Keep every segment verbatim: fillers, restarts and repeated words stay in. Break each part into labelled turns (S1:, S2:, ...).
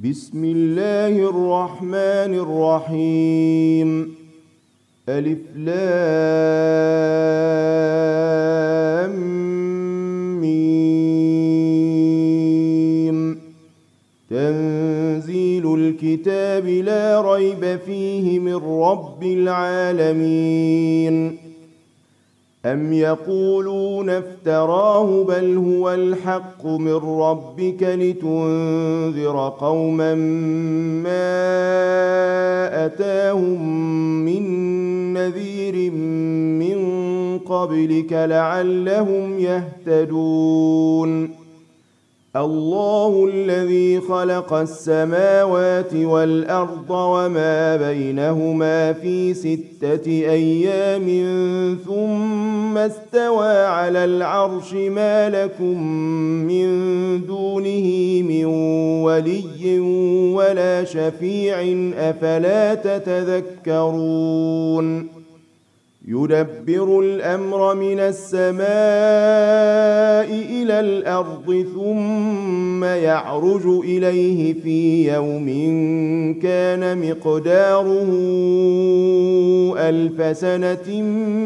S1: بسم الله الرحمن الرحيم. ألف لام ميم. تنزيل الكتاب لا ريب فيه من رب العالمين. أم يقولون افتراه بل هو الحق من ربك لتنذر قوما ما أتاهم من نذير من قبلك لعلهم يهتدون. الله الذي خلق السماوات والأرض وما بينهما في ستة أيام ثم استوى على العرش ما لكم من دونه من ولي ولا شفيع أفلا تتذكرون. يدبر الأمر من السماء إلى الأرض ثم يعرج إليه في يوم كان مقداره ألف سنة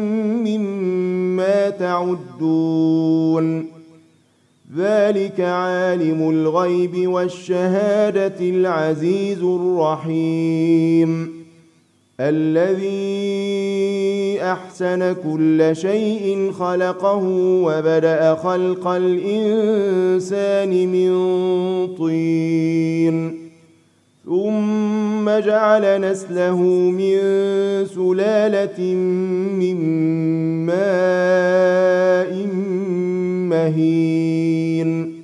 S1: مما تعدون. ذلك عالم الغيب والشهادة العزيز الرحيم. الذي أحسن كل شيء خلقه وبدأ خلق الإنسان من طين ثم جعل نسله من سلالة من ماء مهين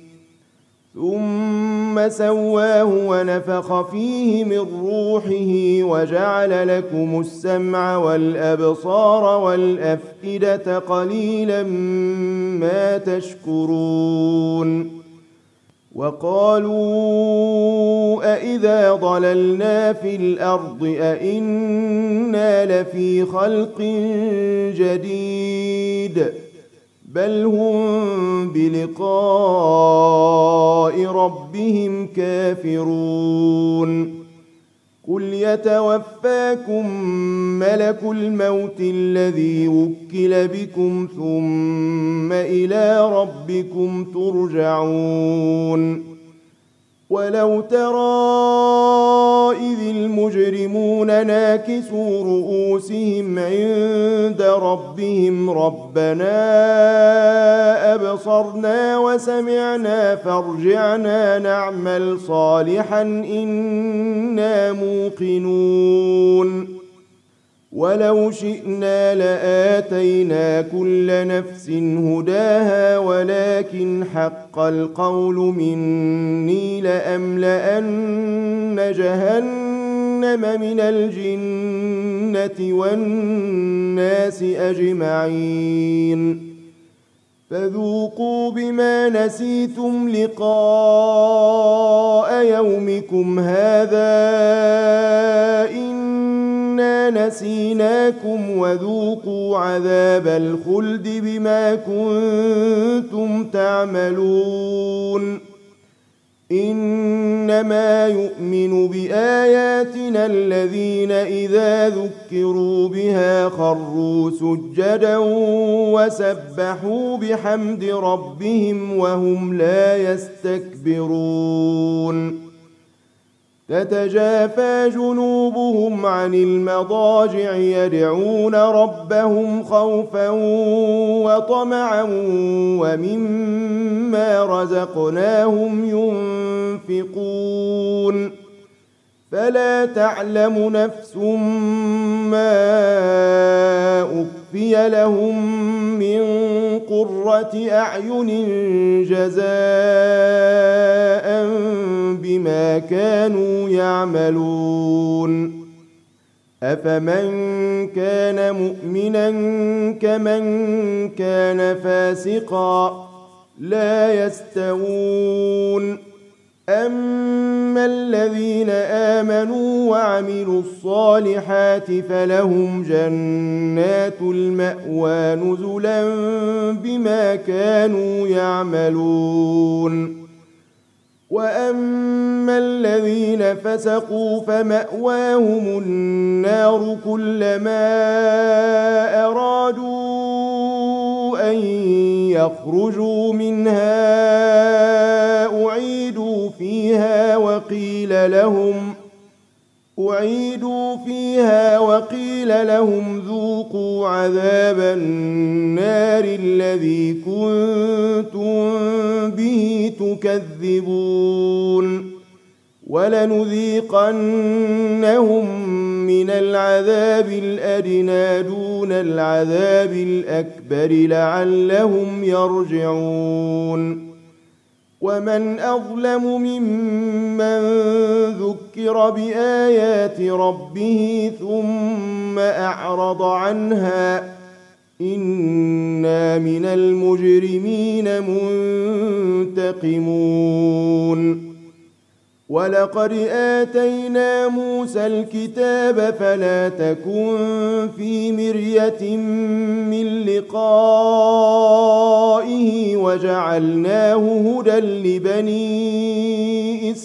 S1: ثم سواه ونفخ فيه من روحه وجعل لكم السمع والأبصار والأفئدة قليلا ما تشكرون. وقالوا أإذا ضللنا في الأرض أإنا لفي خلق جديد بل هم بلقاء ربهم كافرون. قل يتوفاكم ملك الموت الذي وكل بكم ثم إلى ربكم ترجعون. ولو ترى إذ المجرمون ناكسوا رؤوسهم عند ربهم ربنا أبصرنا وسمعنا فارجعنا نعمل صالحا إنا موقنون. ولو شئنا لآتينا كل نفس هداها ولكن حق القول مني لأملأن جهنم من الجنة والناس أجمعين. فذوقوا بما نسيتم لقاء يومكم هذا إنا نسيناكم وذوقوا عذاب الخلد بما كنتم تعملون. إنما يؤمن بآياتنا الذين إذا ذكروا بها خروا سجدا وسبحوا بحمد ربهم وهم لا يستكبرون. تتجافى جنوبهم عن المضاجع يدعون ربهم خوفا وطمعا ومما رزقناهم ينفقون. فلا تعلم نفس ما أخفي لهم من قرة أعين جزاء بما كانوا يعملون. أفمن كان مؤمنا كمن كان فاسقا لا يستوون. أما الذين آمنوا وعملوا الصالحات فلهم جنات المأوى نزلا بما كانوا يعملون. وأما أما الذين فسقوا فمأواهم النار كلما أرادوا أن يخرجوا منها أعيدوا فيها وقيل لهم أعيدوا فيها وقيل لهم ذوقوا عذاب النار الذي كنتم به تكذبون ولنذيقنهم من العذاب الأدنى دون العذاب الأكبر لعلهم يرجعون ومن أظلم ممن ذكر بآيات ربه ثم أعرض عنها إنا من المجرمين منتقمون ولقد آتينا موسى الكتاب فلا تكن في مرية من لقائه وجعلناه هدى لبني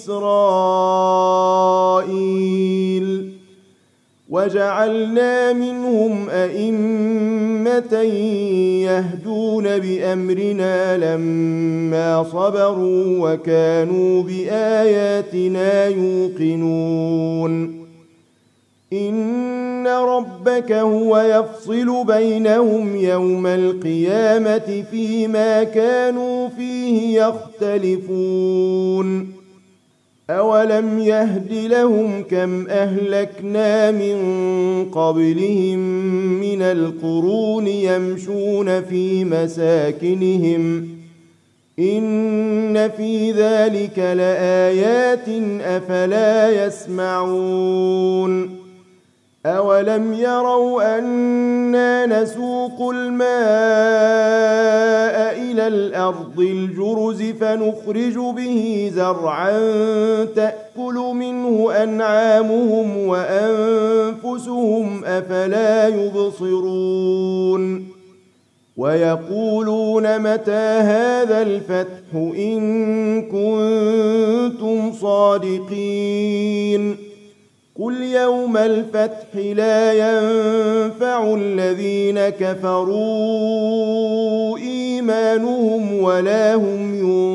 S1: إسرائيل وجعلنا منهم أئمة يهدون بأمرنا لما صبروا وكانوا بآياتنا يوقنون إن ربك هو يفصل بينهم يوم القيامة فيما كانوا فيه يختلفون أولم يهد لهم كم أهلكنا من قبلهم من القرون يمشون في مساكنهم إن في ذلك لآيات أفلا يسمعون أولم يروا أنا نسوق الماء إلى الأرض الجرز فنخرج به زرعا تأكل منه أنعامهم وأنفسهم أفلا يبصرون ويقولون متى هذا الفتح إن كنتم صادقين قل يوم الفتح لا ينفع الذين كفروا إيمانهم ولا هم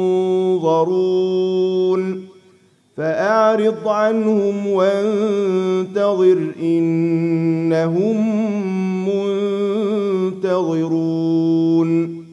S1: ينظرون فأعرض عنهم وانتظر إنهم منتظرون